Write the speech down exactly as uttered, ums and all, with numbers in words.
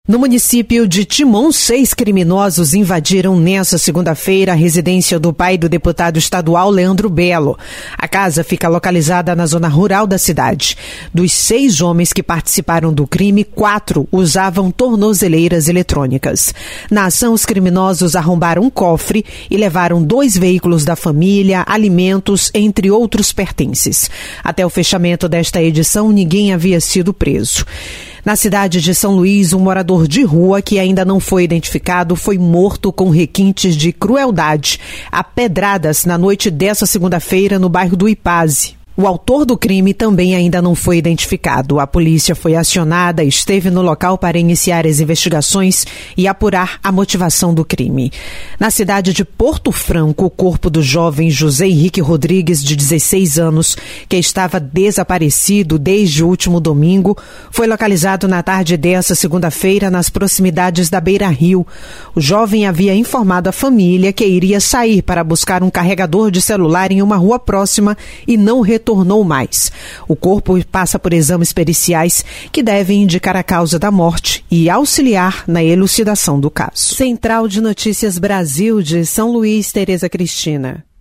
No município de Timon, seis criminosos invadiram nesta segunda-feira a residência do pai do deputado estadual Leandro Belo. A casa fica localizada na zona rural da cidade. Dos seis homens que participaram do crime, quatro usavam tornozeleiras eletrônicas. Na ação, os criminosos arrombaram um cofre e levaram dois veículos da família, alimentos, entre outros pertences. Até o fechamento desta edição, ninguém havia sido preso. Na cidade de São Luís, um morador de rua que ainda não foi identificado foi morto com requintes de crueldade a pedradas na noite dessa segunda-feira no bairro do Ipaze. O autor do crime também ainda não foi identificado. A polícia foi acionada e esteve no local para iniciar as investigações e apurar a motivação do crime. Na cidade de Porto Franco, o corpo do jovem José Henrique Rodrigues, de dezesseis anos, que estava desaparecido desde o último domingo, foi localizado na tarde dessa segunda-feira nas proximidades da Beira Rio. O jovem havia informado a família que iria sair para buscar um carregador de celular em uma rua próxima e não retornou. Tornou mais. O corpo passa por exames periciais que devem indicar a causa da morte e auxiliar na elucidação do caso. Central de Notícias Brasil de São Luís, Tereza Cristina.